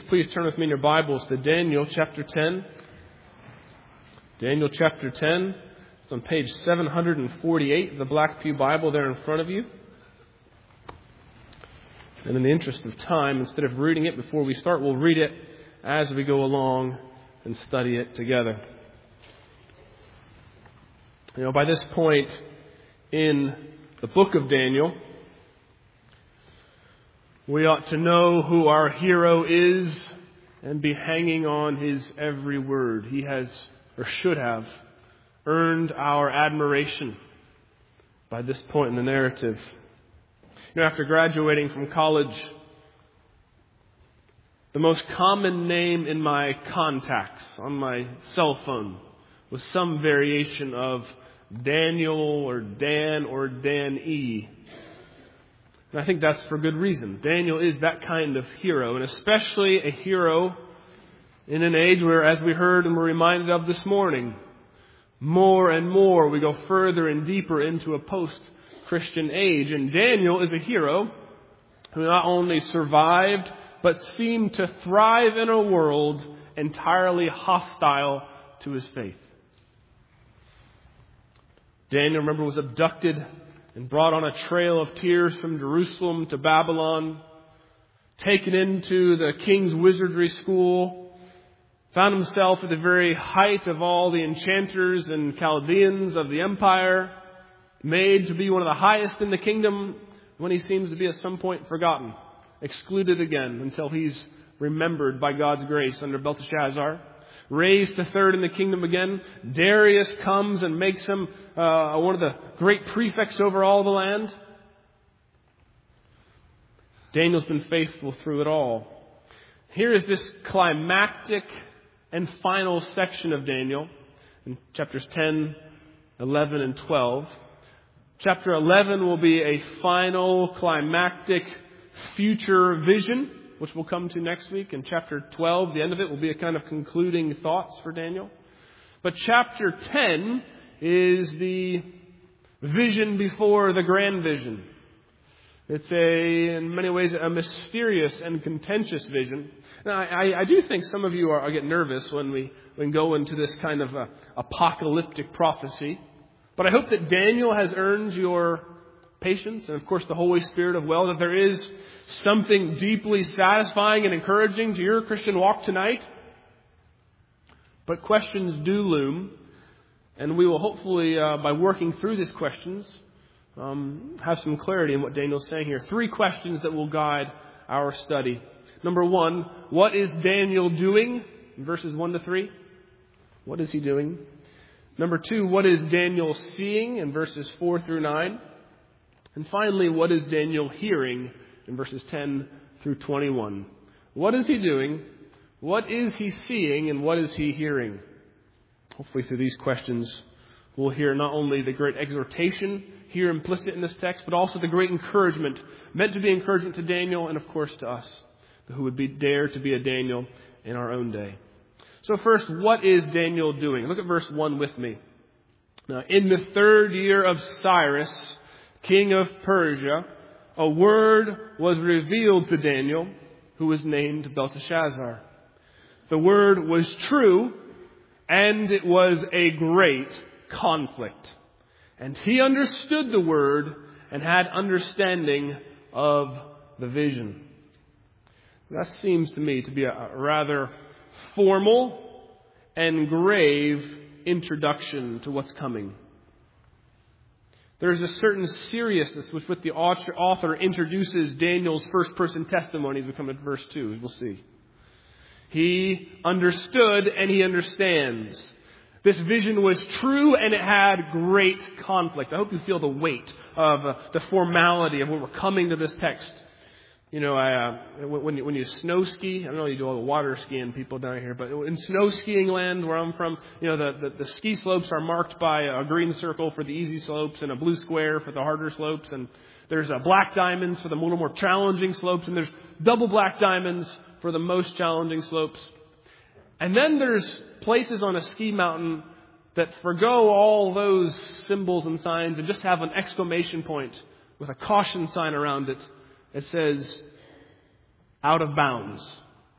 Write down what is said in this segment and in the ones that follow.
please turn with me in your Bibles to Daniel chapter 10. Daniel chapter 10. It's on page 748 of the Black Pew Bible there in front of you. And in the interest of time, instead of reading it before we start, we'll read it as we go along and study it together. You know, by this point in the book of Daniel, we ought to know who our hero is and be hanging on his every word. He has, or should have, earned our admiration by this point in the narrative. You know, after graduating from college, the most common name in my contacts on my cell phone was some variation of Daniel or Dan or Dan E. And I think that's for good reason. Daniel is that kind of hero, and especially a hero in an age where, as we heard and were reminded of this morning, more and more we go further and deeper into a post-Christian age. And Daniel is a hero who not only survived, but seemed to thrive in a world entirely hostile to his faith. Daniel, remember, was abducted and brought on a trail of tears from Jerusalem to Babylon, taken into the king's wizardry school, found himself at the very height of all the enchanters and Chaldeans of the empire, made to be one of the highest in the kingdom, when he seems to be at some point forgotten, excluded again until he's remembered by God's grace under Belteshazzar. Raised to third in the kingdom again. Darius comes and makes him one of the great prefects over all the land. Daniel's been faithful through it all. Here is this climactic and final section of Daniel in chapters 10, 11, and 12. Chapter 11 will be a final climactic future vision, which we'll come to next week. And chapter 12, the end of it, will be a kind of concluding thoughts for Daniel. But chapter 10 is the vision before the grand vision. It's in many ways, a mysterious and contentious vision. Now, I do think some of you are get nervous when we go into this kind of apocalyptic prophecy. But I hope that Daniel has earned your patience, and of course the Holy Spirit of well, that there is something deeply satisfying and encouraging to your Christian walk tonight. But questions do loom, and we will hopefully, by working through these questions, have some clarity in what Daniel's saying here. 3 questions that will guide our study. Number 1, what is Daniel doing? In verses 1 to 3. What is he doing? Number 2, what is Daniel seeing? In verses 4 through 9. And finally, what is Daniel hearing? In verses 10 through 21. What is he doing? What is he seeing? And what is he hearing? Hopefully through these questions, we'll hear not only the great exhortation here implicit in this text, but also the great encouragement, meant to be encouragement to Daniel and of course to us, who would dare to be a Daniel in our own day. So first, what is Daniel doing? Look at verse 1 with me. Now, in the 3rd year of Cyrus, king of Persia, a word was revealed to Daniel, who was named Belteshazzar. The word was true, and it was a great conflict. And he understood the word and had understanding of the vision. That seems to me to be a rather formal and grave introduction to what's coming. There's a certain seriousness with which the author introduces Daniel's first-person testimony as we come to verse 2. We'll see. He understood and he understands. This vision was true and it had great conflict. I hope you feel the weight of the formality of when we're coming to this text. You know, when you snow ski, I don't know you do all the water skiing people down here, but in snow skiing land where I'm from, you know, the ski slopes are marked by a green circle for the easy slopes and a blue square for the harder slopes, and there's black diamonds for the little more challenging slopes, and there's double black diamonds for the most challenging slopes. And then there's places on a ski mountain that forgo all those symbols and signs and just have an exclamation point with a caution sign around it. It says, out of bounds.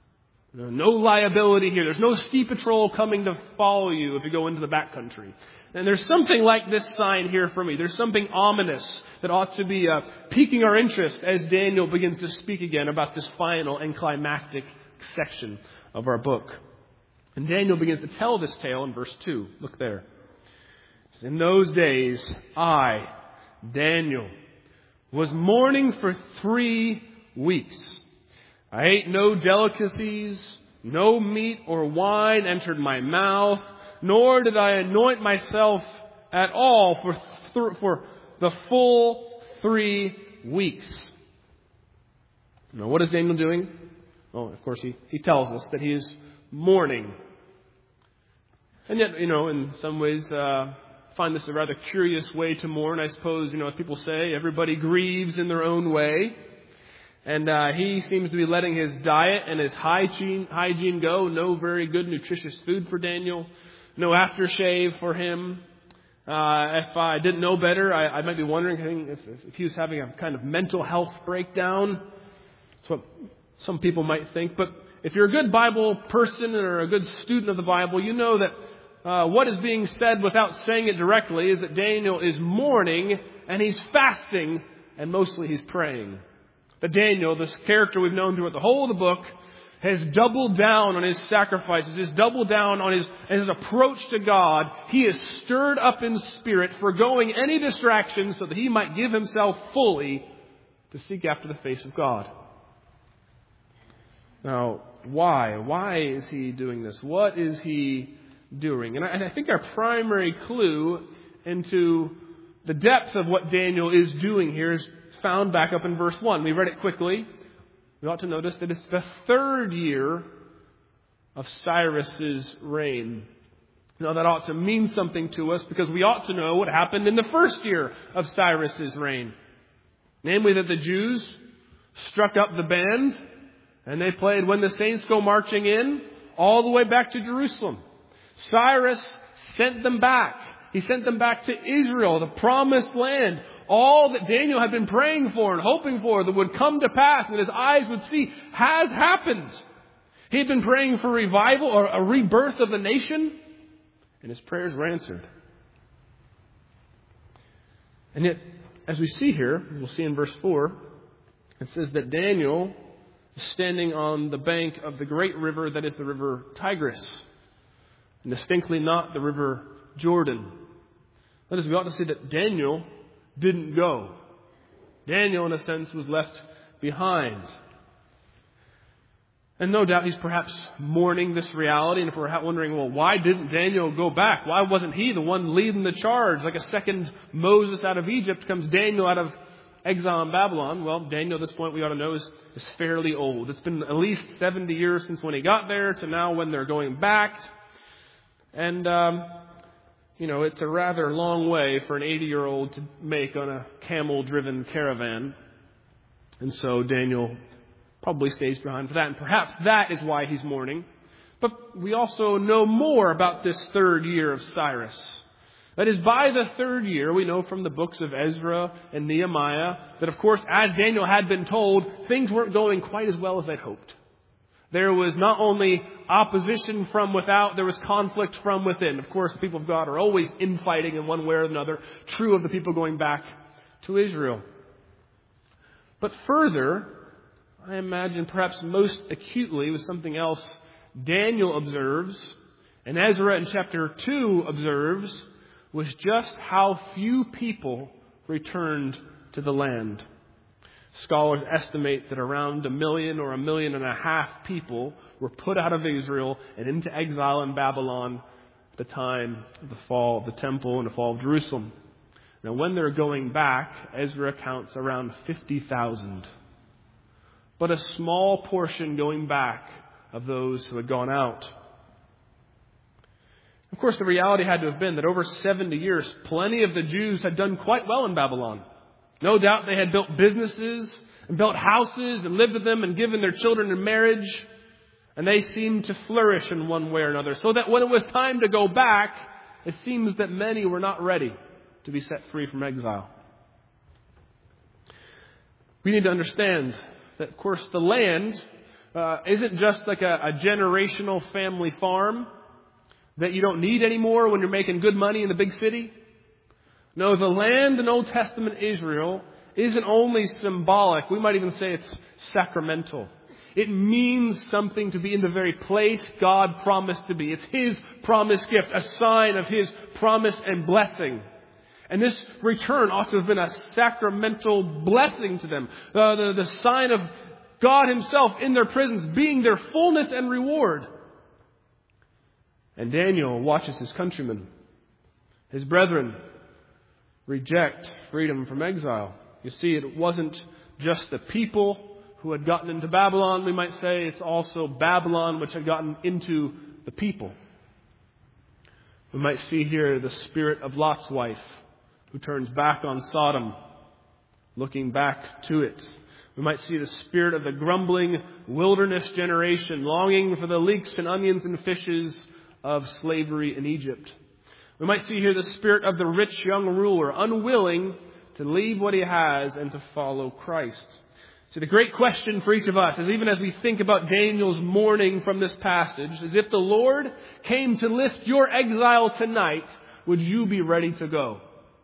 No liability here. There's no ski patrol coming to follow you if you go into the backcountry. And there's something like this sign here for me. There's something ominous that ought to be piquing our interest as Daniel begins to speak again about this final and climactic section of our book. And Daniel begins to tell this tale in verse 2. Look there. In those days, I, Daniel, was mourning for 3 weeks. I ate no delicacies, no meat or wine entered my mouth, nor did I anoint myself at all for the full 3 weeks. Now, what is Daniel doing? Well, of course, he tells us that he is mourning. And yet, in some ways, find this a rather curious way to mourn. I suppose, as people say, everybody grieves in their own way. And he seems to be letting his diet and his hygiene go. No very good, nutritious food for Daniel. No aftershave for him. If I didn't know better, I might be wondering if he was having a kind of mental health breakdown. That's what some people might think. But if you're a good Bible person or a good student of the Bible, you know that what is being said without saying it directly is that Daniel is mourning and he's fasting and mostly he's praying. But Daniel, this character we've known throughout the whole of the book, has doubled down on his sacrifices, has doubled down on his approach to God. He is stirred up in spirit, forgoing any distractions so that he might give himself fully to seek after the face of God. Now, why? Why is he doing this? What is he doing? And I think our primary clue into the depth of what Daniel is doing here is found back up in verse 1. We read it quickly. We ought to notice that it's the 3rd year of Cyrus's reign. Now that ought to mean something to us because we ought to know what happened in the 1st year of Cyrus's reign. Namely that the Jews struck up the band and they played When the Saints Go Marching In all the way back to Jerusalem. Cyrus sent them back. He sent them back to Israel, the promised land. All that Daniel had been praying for and hoping for that would come to pass and his eyes would see has happened. He had been praying for revival or a rebirth of the nation, and his prayers were answered. And yet, as we see here, we'll see in verse 4, it says that Daniel is standing on the bank of the great river that is the river Tigris, and distinctly not the river Jordan. That is, we ought to see that Daniel didn't go. Daniel, in a sense, was left behind. And no doubt he's perhaps mourning this reality. And if we're wondering, well, why didn't Daniel go back? Why wasn't he the one leading the charge? Like a second Moses out of Egypt comes Daniel out of exile in Babylon. Well, Daniel at this point, we ought to know, is fairly old. It's been at least 70 years since when he got there to now when they're going back. And it's a rather long way for an 80-year-old to make on a camel-driven caravan. And so Daniel probably stays behind for that. And perhaps that is why he's mourning. But we also know more about this 3rd year of Cyrus. That is, by the 3rd year, we know from the books of Ezra and Nehemiah that, of course, as Daniel had been told, things weren't going quite as well as they'd hoped. There was not only opposition from without, there was conflict from within. Of course, the people of God are always infighting in one way or another. True of the people going back to Israel. But further, I imagine perhaps most acutely was something else Daniel observes, and Ezra in chapter 2 observes, was just how few people returned to the land. Scholars estimate that around 1 million or 1.5 million people were put out of Israel and into exile in Babylon at the time of the fall of the temple and the fall of Jerusalem. Now, when they're going back, Ezra counts around 50,000. But a small portion going back of those who had gone out. Of course, the reality had to have been that over 70 years, plenty of the Jews had done quite well in Babylon. No doubt they had built businesses and built houses and lived with them and given their children in marriage. And they seemed to flourish in one way or another. So that when it was time to go back, it seems that many were not ready to be set free from exile. We need to understand that, of course, the land isn't just like a generational family farm that you don't need anymore when you're making good money in the big city. No, the land in Old Testament Israel isn't only symbolic. We might even say it's sacramental. It means something to be in the very place God promised to be. It's His promised gift, a sign of His promise and blessing. And this return ought to have been a sacramental blessing to them. The sign of God Himself in their presence being their fullness and reward. And Daniel watches his countrymen, his brethren, reject freedom from exile. You see, it wasn't just the people who had gotten into Babylon, we might say. It's also Babylon which had gotten into the people. We might see here the spirit of Lot's wife, who turns back on Sodom, looking back to it. We might see the spirit of the grumbling wilderness generation, longing for the leeks and onions and fishes of slavery in Egypt. We might see here the spirit of the rich young ruler, unwilling to leave what he has and to follow Christ. So the great question for each of us is, even as we think about Daniel's mourning from this passage, is if the Lord came to lift your exile tonight, would you be ready to go?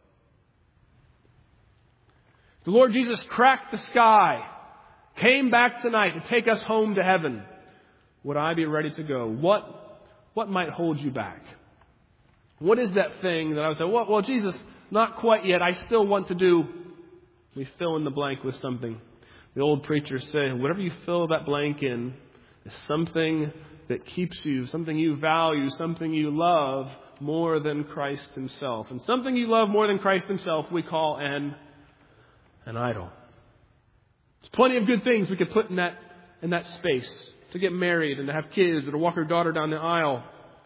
The Lord Jesus cracked the sky, came back tonight to take us home to heaven. Would I be ready to go? What might hold you back? What is that thing that I would say, well, Jesus, not quite yet. I still want to do. We fill in the blank with something. The old preachers say, whatever you fill that blank in is something that keeps you, something you value, something you love more than Christ Himself. And something you love more than Christ Himself we call an idol. There's plenty of good things we could put in that space. To get married and to have kids or to walk your daughter down the aisle.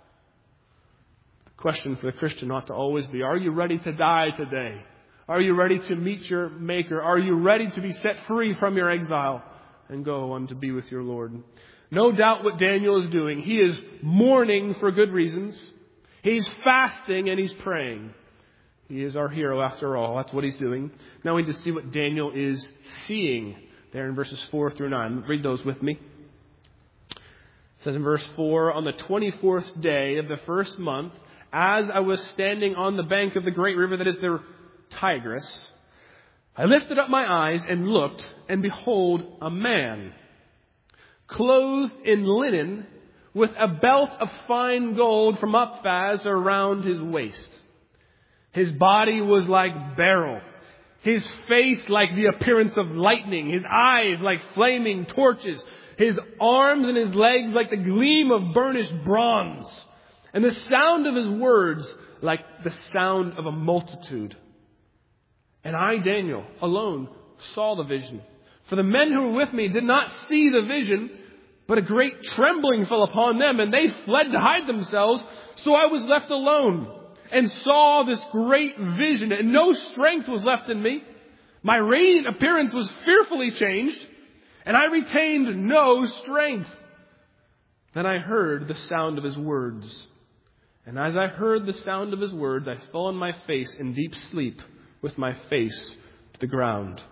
The question for the Christian ought to always be, are you ready to die today? Are you ready to meet your Maker? Are you ready to be set free from your exile and go on to be with your Lord? No doubt what Daniel is doing. He is mourning for good reasons. He's fasting and he's praying. He is our hero after all. That's what he's doing. Now we need to see what Daniel is seeing there in verses 4 through 9. Read those with me. It says in verse 4, on the 24th day of the first month, as I was standing on the bank of the great river that is the Tigris, I lifted up my eyes and looked, and behold, a man, clothed in linen, with a belt of fine gold from Uphaz around his waist. His body was like beryl, his face like the appearance of lightning, his eyes like flaming torches, his arms and his legs like the gleam of burnished bronze, and the sound of his words like the sound of a multitude. And I, Daniel, alone saw the vision. For the men who were with me did not see the vision, but a great trembling fell upon them, and they fled to hide themselves. So I was left alone and saw this great vision, and no strength was left in me. My radiant appearance was fearfully changed, and I retained no strength. Then I heard the sound of his words. And as I heard the sound of his words, I fell on my face in deep sleep with my face to the ground.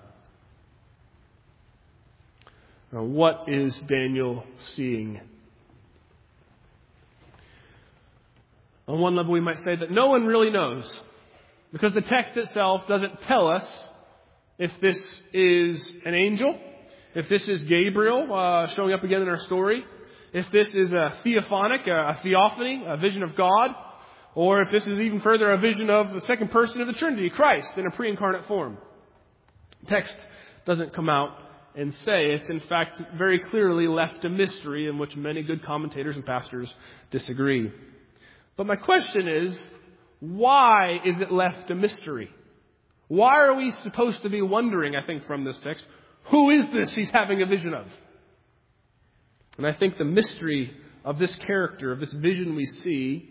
Now, what is Daniel seeing? On one level, we might say that no one really knows, because the text itself doesn't tell us if this is an angel, if this is Gabriel showing up again in our story, if this is a theophany, a vision of God, or if this is even further a vision of the second person of the Trinity, Christ, in a pre-incarnate form. The text doesn't come out and say. It's in fact very clearly left a mystery in which many good commentators and pastors disagree. But my question is, why is it left a mystery? Why are we supposed to be wondering, I think, from this text, who is this he's having a vision of? And I think the mystery of this character, of this vision we see,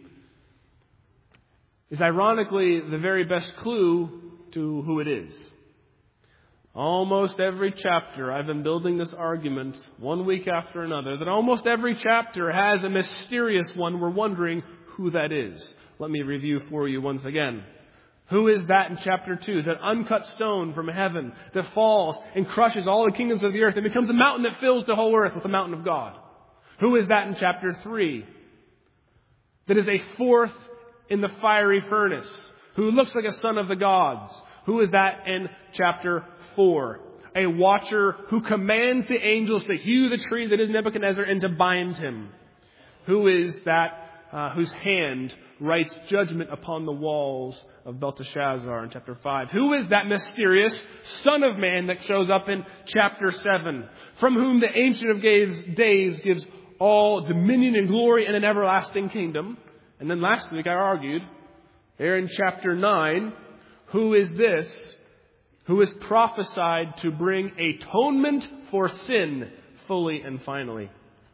is ironically the very best clue to who it is. Almost every chapter, I've been building this argument one week after another, that almost every chapter has a mysterious one. We're wondering who that is. Let me review for you once again. Who is that in chapter 2? That uncut stone from heaven that falls and crushes all the kingdoms of the earth and becomes a mountain that fills the whole earth with the mountain of God. Who is that in chapter 3? That is a fourth in the fiery furnace, who looks like a son of the gods. Who is that in chapter 4? A watcher who commands the angels to hew the tree that is Nebuchadnezzar and to bind him. Who is that whose hand writes judgment upon the walls of Belteshazzar in chapter 5? Who is that mysterious Son of Man that shows up in chapter 7? From whom the Ancient of Days gives all dominion and glory and an everlasting kingdom. And then last week I argued, there in chapter 9, who is this who is prophesied to bring atonement for sin fully and finally?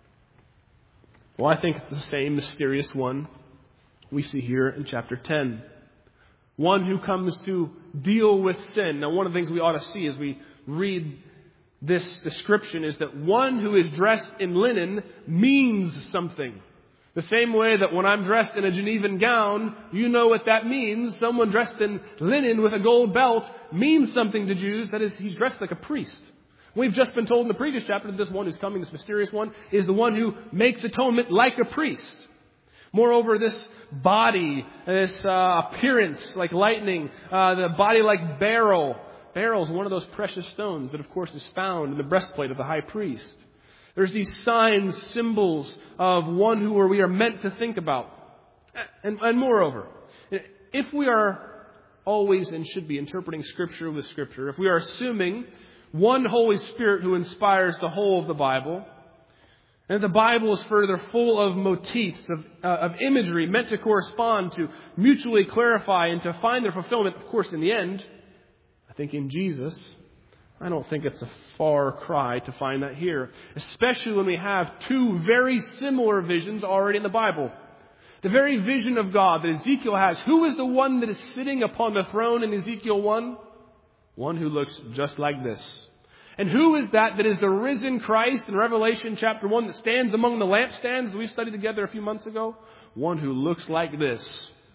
Well, I think it's the same mysterious one we see here in chapter 10. One who comes to deal with sin. Now, one of the things we ought to see as we read this description is that one who is dressed in linen means something. The same way that when I'm dressed in a Genevan gown, you know what that means. Someone dressed in linen with a gold belt means something to Jews. That is, he's dressed like a priest. We've just been told in the previous chapter that this one who's coming, this mysterious one, is the one who makes atonement like a priest. Moreover, this body, this appearance like lightning, the body like beryl. Beryl is one of those precious stones that, of course, is found in the breastplate of the high priest. There's these signs, symbols of one who we are meant to think about. And moreover, if we are always and should be interpreting Scripture with Scripture, if we are assuming one Holy Spirit who inspires the whole of the Bible, and the Bible is further full of motifs, of imagery meant to correspond, to mutually clarify and to find their fulfillment, of course, in the end, I think in Jesus, I don't think it's a far cry to find that here. Especially when we have two very similar visions already in the Bible. The very vision of God that Ezekiel has. Who is the one that is sitting upon the throne in Ezekiel 1? One who looks just like this. And who is that is the risen Christ in Revelation chapter 1 that stands among the lampstands we studied together a few months ago? One who looks like this.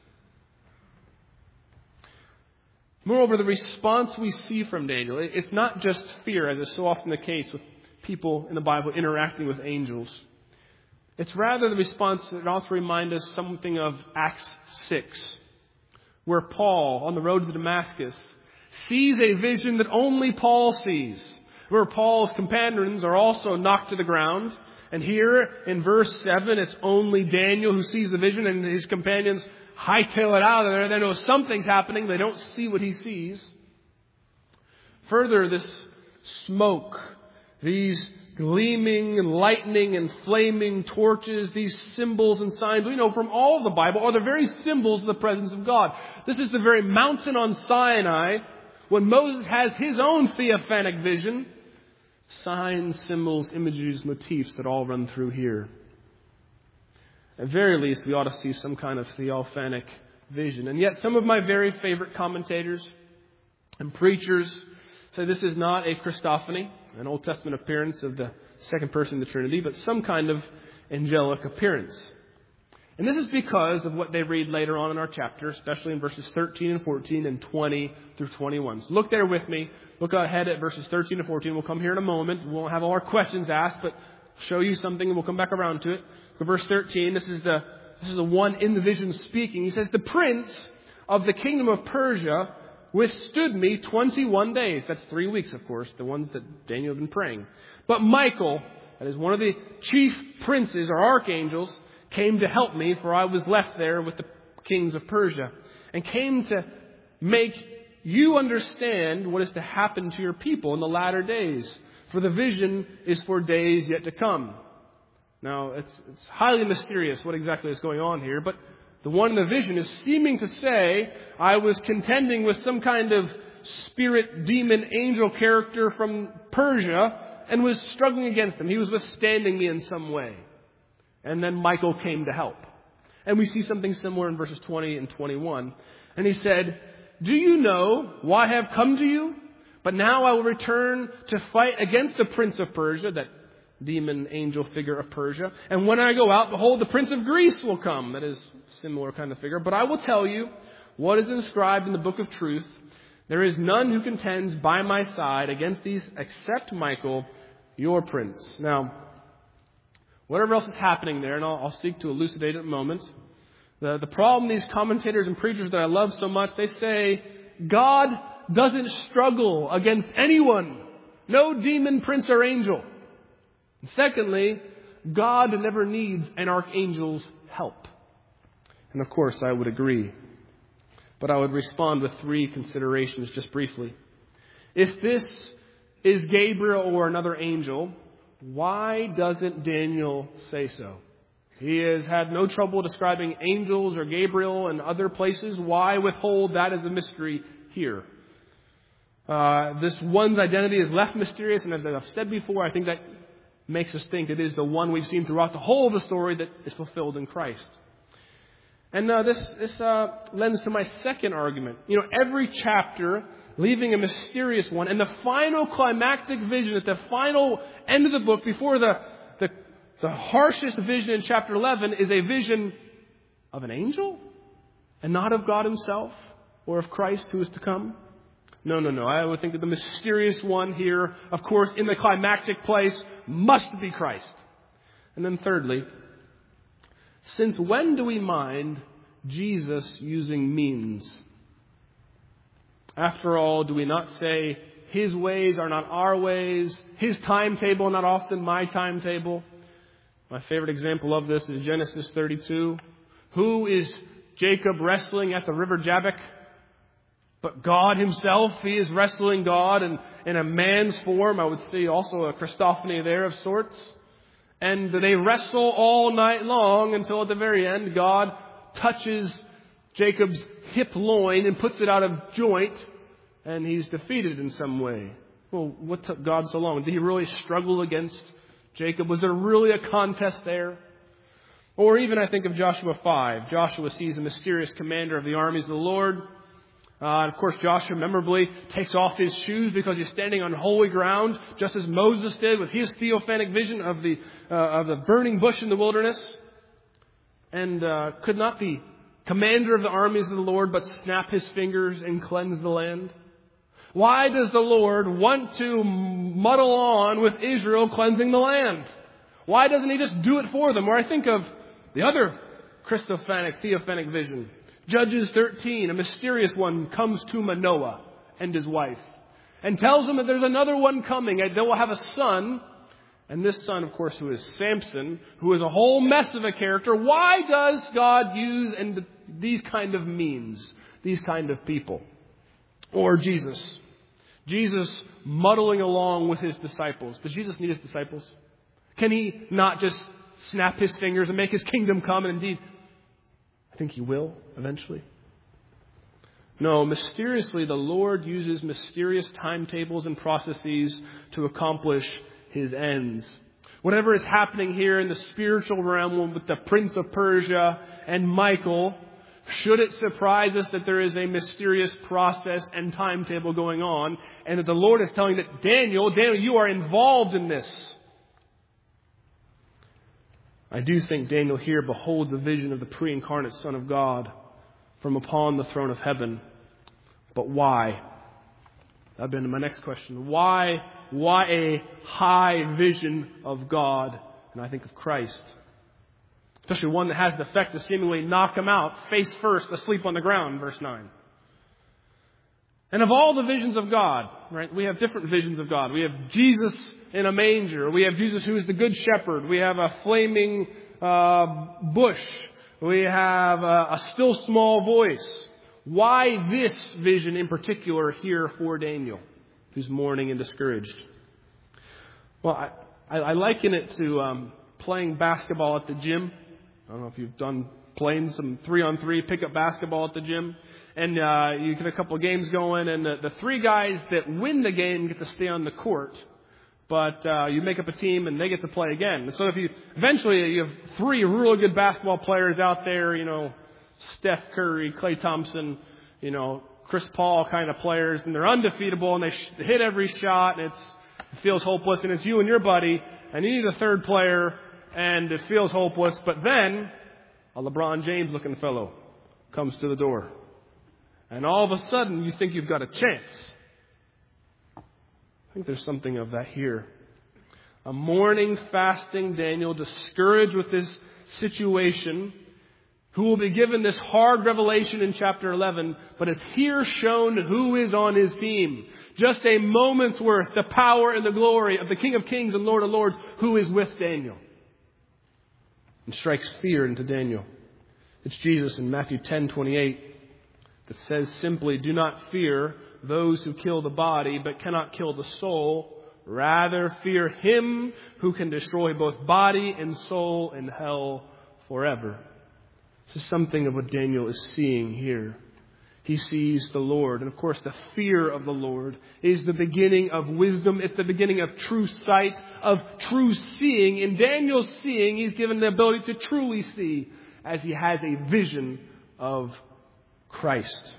Moreover, the response we see from Daniel, it's not just fear, as is so often the case with people in the Bible interacting with angels. It's rather the response that also reminds us something of Acts 6, where Paul, on the road to Damascus, sees a vision that only Paul sees, where Paul's companions are also knocked to the ground. And here in verse 7, it's only Daniel who sees the vision, and his companions hightail it out of there. They know something's happening. They don't see what he sees. Further, this smoke, these gleaming and lightning and flaming torches, these symbols and signs, we know from all of the Bible, are the very symbols of the presence of God. This is the very mountain on Sinai when Moses has his own theophanic vision. Signs, symbols, images, motifs that all run through here. At very least, we ought to see some kind of theophanic vision. And yet some of my very favorite commentators and preachers say this is not a Christophany, an Old Testament appearance of the second person of the Trinity, but some kind of angelic appearance. And this is because of what they read later on in our chapter, especially in verses 13 and 14 and 20 through 21. So look there with me. Look ahead at verses 13 and 14. We'll come here in a moment. We won't have all our questions asked, but show you something and we'll come back around to it. Verse 13, this is the one in the vision speaking. He says, the prince of the kingdom of Persia withstood me 21 days. That's 3 weeks, of course, the ones that Daniel had been praying. But Michael, that is one of the chief princes or archangels, came to help me, for I was left there with the kings of Persia, and came to make you understand what is to happen to your people in the latter days. For the vision is for days yet to come. Now, it's highly mysterious what exactly is going on here, but the one in the vision is seeming to say, I was contending with some kind of spirit, demon, angel character from Persia and was struggling against him. He was withstanding me in some way. And then Michael came to help. And we see something similar in verses 20 and 21. And he said, do you know why I have come to you? But now I will return to fight against the prince of Persia, that demon angel figure of Persia. And when I go out, behold, the prince of Greece will come. That is a similar kind of figure. But I will tell you what is inscribed in the book of truth. There is none who contends by my side against these except Michael, your prince. Now, whatever else is happening there, and I'll seek to elucidate it in a moment. The problem, these commentators and preachers that I love so much, they say, God doesn't struggle against anyone. No demon, prince, or angel. And secondly, God never needs an archangel's help. And of course, I would agree. But I would respond with three considerations just briefly. If this is Gabriel or another angel, why doesn't Daniel say so? He has had no trouble describing angels or Gabriel and other places. Why withhold that as a mystery here? This one's identity is left mysterious, and as I've said before, I think that makes us think it is the one we've seen throughout the whole of the story that is fulfilled in Christ. And this lends to my second argument. Every chapter leaving a mysterious one, and the final climactic vision at the final end of the book, before the harshest vision in chapter 11, is a vision of an angel and not of God himself or of Christ who is to come. No. I would think that the mysterious one here, of course, in the climactic place, must be Christ. And then thirdly, since when do we mind Jesus using means? After all, do we not say his ways are not our ways, his timetable not often my timetable? My favorite example of this is Genesis 32. Who is Jacob wrestling at the river Jabbok? But God himself. He is wrestling God in a man's form. I would see also a Christophany there of sorts. And they wrestle all night long until at the very end God touches Jacob's hip loin and puts it out of joint, and he's defeated in some way. Well, what took God so long? Did he really struggle against Jacob? Was there really a contest there? Or even I think of Joshua 5. Joshua sees a mysterious commander of the armies of the Lord. And of course, Joshua memorably takes off his shoes because he's standing on holy ground, just as Moses did with his theophanic vision of the burning bush in the wilderness. And could not the commander of the armies of the Lord but snap his fingers and cleanse the land? Why does the Lord want to muddle on with Israel cleansing the land? Why doesn't he just do it for them? Or I think of the other Christophanic, theophanic vision. Judges 13, a mysterious one comes to Manoah and his wife and tells them that there's another one coming, and they will have a son. And this son, of course, who is Samson, who is a whole mess of a character. Why does God use these kind of means, these kind of people? Or Jesus. Jesus muddling along with his disciples. Does Jesus need his disciples? Can he not just snap his fingers and make his kingdom come? And indeed, I think he will eventually. No, mysteriously, the Lord uses mysterious timetables and processes to accomplish his ends. Whatever is happening here in the spiritual realm with the Prince of Persia and Michael, should it surprise us that there is a mysterious process and timetable going on, and that the Lord is telling that Daniel, you are involved in this? I do think Daniel here beholds a vision of the pre-incarnate Son of God from upon the throne of heaven. But why? That'd been my next question. Why a high vision of God? And I think of Christ. Especially one that has the effect to seemingly knock him out, face first, asleep on the ground, verse 9. And of all the visions of God, right, we have different visions of God. We have Jesus in a manger. We have Jesus who is the good shepherd. We have a flaming bush. We have a still small voice. Why this vision in particular here for Daniel, who's mourning and discouraged? Well, I liken it to playing basketball at the gym. I don't know if you've playing some 3-on-3 pickup basketball at the gym. And you get a couple of games going, and the three guys that win the game get to stay on the court. But you make up a team, and they get to play again. And so if eventually you have three really good basketball players out there, Steph Curry, Klay Thompson, Chris Paul kind of players, and they're undefeatable, and they hit every shot, and it feels hopeless, and it's you and your buddy, and you need a third player, and it feels hopeless. But then a LeBron James-looking fellow comes to the door. And all of a sudden, you think you've got a chance. I think there's something of that here. A mourning, fasting Daniel, discouraged with this situation, who will be given this hard revelation in chapter 11, but it's here shown who is on his team. Just a moment's worth, the power and the glory of the King of Kings and Lord of Lords, who is with Daniel. And strikes fear into Daniel. It's Jesus in Matthew 10:28 that says simply, "Do not fear those who kill the body, but cannot kill the soul. Rather fear him who can destroy both body and soul in hell forever." This is something of what Daniel is seeing here. He sees the Lord. And of course, the fear of the Lord is the beginning of wisdom. It's the beginning of true sight, of true seeing. In Daniel's seeing, he's given the ability to truly see as he has a vision of Christ.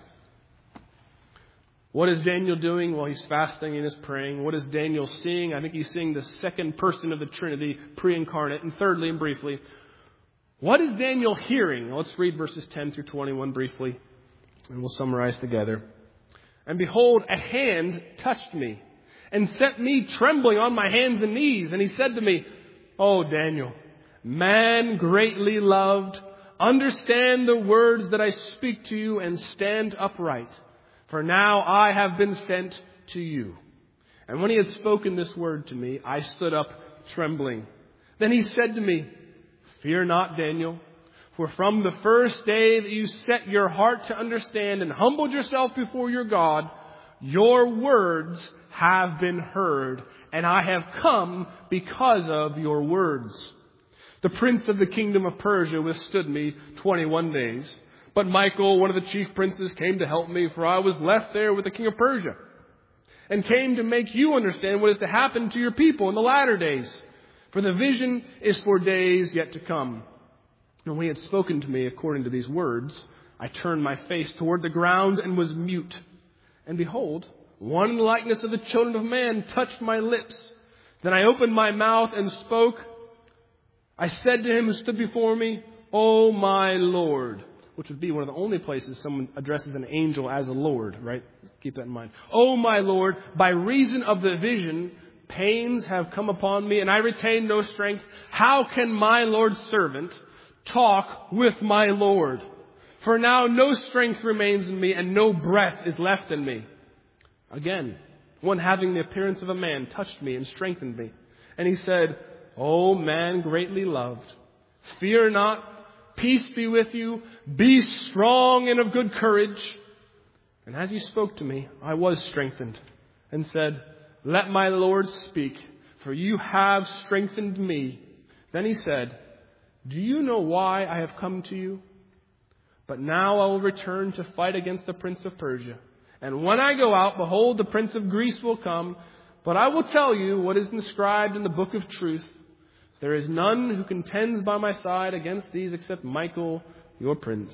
What is Daniel doing while he's fasting and is praying? What is Daniel seeing? I think he's seeing the second person of the Trinity, pre-incarnate. And thirdly and briefly, what is Daniel hearing? Let's read verses 10 through 21 briefly, and we'll summarize together. "And behold, a hand touched me and set me trembling on my hands and knees. And he said to me, 'O Daniel, man greatly loved, understand the words that I speak to you and stand upright. For now I have been sent to you.' And when he had spoken this word to me, I stood up trembling. Then he said to me, 'Fear not, Daniel, for from the first day that you set your heart to understand and humbled yourself before your God, your words have been heard, and I have come because of your words. The prince of the kingdom of Persia withstood me 21 days. But Michael, one of the chief princes, came to help me, for I was left there with the king of Persia, and came to make you understand what is to happen to your people in the latter days. For the vision is for days yet to come.' And when he had spoken to me according to these words, I turned my face toward the ground and was mute. And behold, one in the likeness of the children of man touched my lips. Then I opened my mouth and spoke. I said to him who stood before me, 'O my Lord,'" which would be one of the only places someone addresses an angel as a Lord, right? Keep that in mind. "O my Lord, by reason of the vision, pains have come upon me, and I retain no strength. How can my Lord's servant talk with my Lord? For now no strength remains in me, and no breath is left in me." Again, one having the appearance of a man touched me and strengthened me. And he said, "O man greatly loved, fear not, peace be with you, be strong and of good courage." And as he spoke to me, I was strengthened, and said, "Let my Lord speak, for you have strengthened me." Then he said, "Do you know why I have come to you? But now I will return to fight against the prince of Persia. And when I go out, behold, the prince of Greece will come. But I will tell you what is inscribed in the book of truth. There is none who contends by my side against these except Michael, your prince."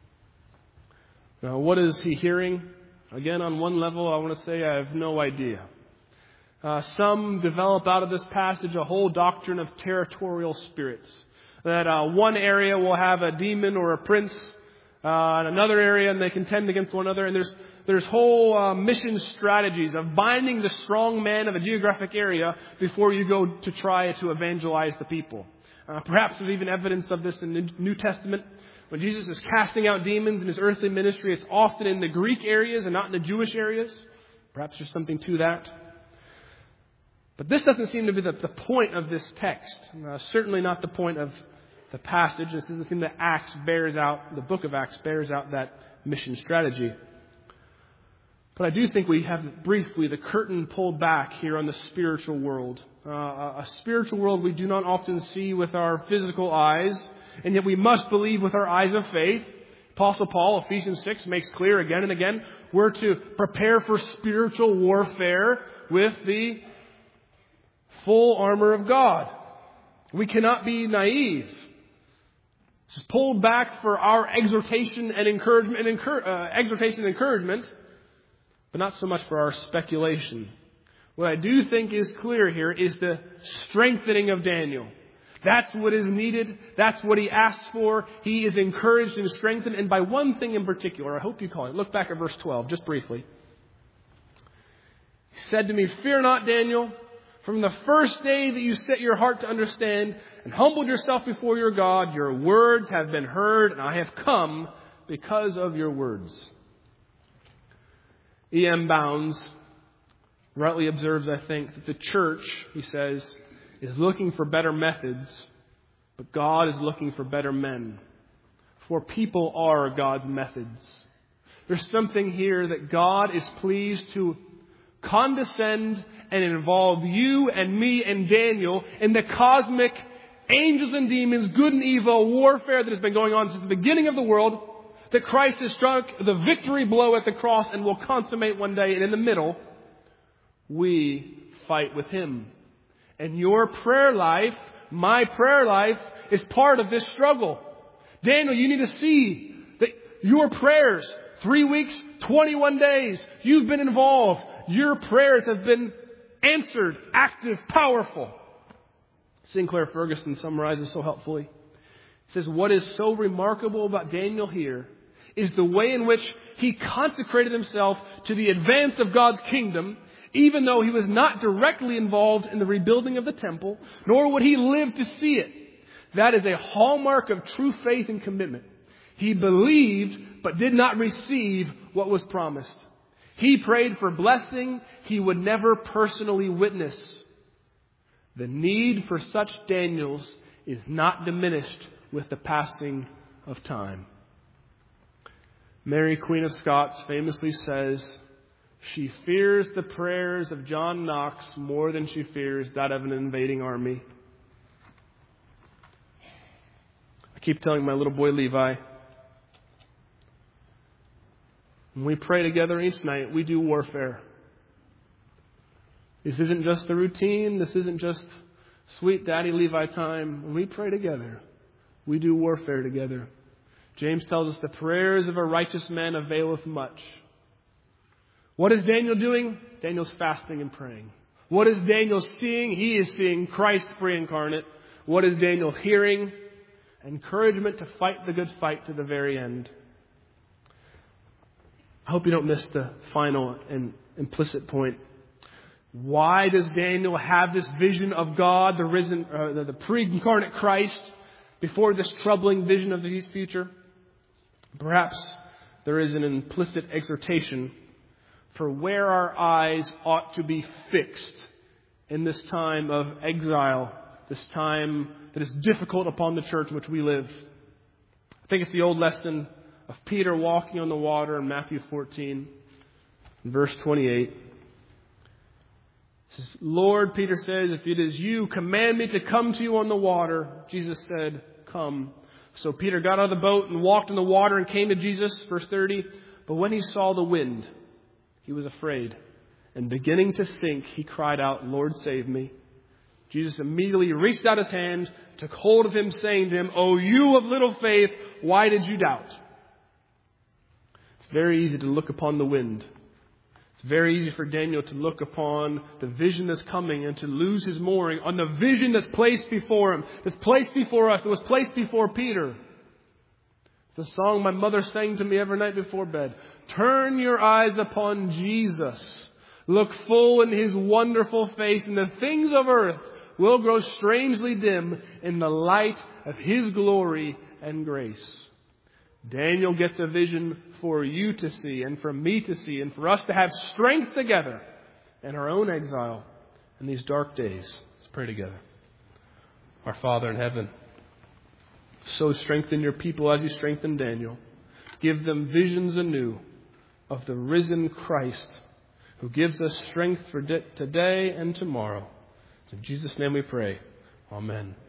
Now, what is he hearing? Again, on one level, I want to say I have no idea. Some develop out of this passage a whole doctrine of territorial spirits. That one area will have a demon or a prince, in another area, and they contend against one another. And there's whole mission strategies of binding the strong man of a geographic area before you go to try to evangelize the people. Perhaps there's even evidence of this in the New Testament. When Jesus is casting out demons in his earthly ministry, it's often in the Greek areas and not in the Jewish areas. Perhaps there's something to that. But this doesn't seem to be the point of this text. Certainly not the point of the passage. This doesn't seem that the book of Acts bears out that mission strategy. But I do think we have briefly the curtain pulled back here on the spiritual world. A spiritual world we do not often see with our physical eyes, and yet we must believe with our eyes of faith. Apostle Paul, Ephesians 6, makes clear again and again, we're to prepare for spiritual warfare with the full armor of God. We cannot be naive. This is pulled back for our exhortation and encouragement, but not so much for our speculation. What I do think is clear here is the strengthening of Daniel. That's what is needed. That's what he asks for. He is encouraged and strengthened. And by one thing in particular, I hope you call it. Look back at verse 12, just briefly. He said to me, "Fear not, Daniel. From the first day that you set your heart to understand and humbled yourself before your God, your words have been heard, and I have come because of your words." E.M. Bounds rightly observes, I think, that the church, he says, is looking for better methods, but God is looking for better men. For people are God's methods. There's something here that God is pleased to condescend and involve you and me and Daniel in the cosmic angels and demons, good and evil warfare that has been going on since the beginning of the world, that Christ has struck the victory blow at the cross and will consummate one day. And in the middle, we fight with Him. And your prayer life, my prayer life, is part of this struggle. Daniel, you need to see that your prayers, 3 weeks, 21 days, you've been involved. Your prayers have been answered, active, powerful. Sinclair Ferguson summarizes so helpfully. He says, what is so remarkable about Daniel here is the way in which he consecrated himself to the advance of God's kingdom, even though he was not directly involved in the rebuilding of the temple, nor would he live to see it. That is a hallmark of true faith and commitment. He believed, but did not receive what was promised. He prayed for blessing he would never personally witness. The need for such Daniels is not diminished with the passing of time. Mary, Queen of Scots, famously says, she fears the prayers of John Knox more than she fears that of an invading army. I keep telling my little boy Levi, when we pray together each night, we do warfare. This isn't just the routine. This isn't just sweet Daddy Levi time. When we pray together, we do warfare together. James tells us the prayers of a righteous man availeth much. What is Daniel doing? Daniel's fasting and praying. What is Daniel seeing? He is seeing Christ pre-incarnate. What is Daniel hearing? Encouragement to fight the good fight to the very end. I hope you don't miss the final and implicit point. Why does Daniel have this vision of God, the risen, the pre-incarnate Christ, before this troubling vision of the future? Perhaps there is an implicit exhortation for where our eyes ought to be fixed in this time of exile, this time that is difficult upon the church in which we live. I think it's the old lesson of Peter walking on the water in Matthew 14, verse 28. It says, Lord, Peter says, if it is you, command me to come to you on the water. Jesus said, come. So Peter got out of the boat and walked in the water and came to Jesus, verse 30. But when he saw the wind, he was afraid. And beginning to sink, he cried out, Lord, save me. Jesus immediately reached out his hand, took hold of him, saying to him, O you of little faith, why did you doubt? It's very easy to look upon the wind. It's very easy for Daniel to look upon the vision that's coming and to lose his mooring on the vision that's placed before him, that's placed before us, that was placed before Peter. It's the song my mother sang to me every night before bed. Turn your eyes upon Jesus. Look full in His wonderful face, and the things of earth will grow strangely dim in the light of His glory and grace. Daniel gets a vision for you to see and for me to see and for us to have strength together in our own exile in these dark days. Let's pray together. Our Father in heaven, so strengthen your people as you strengthened Daniel. Give them visions anew of the risen Christ who gives us strength for today and tomorrow. In Jesus' name we pray. Amen.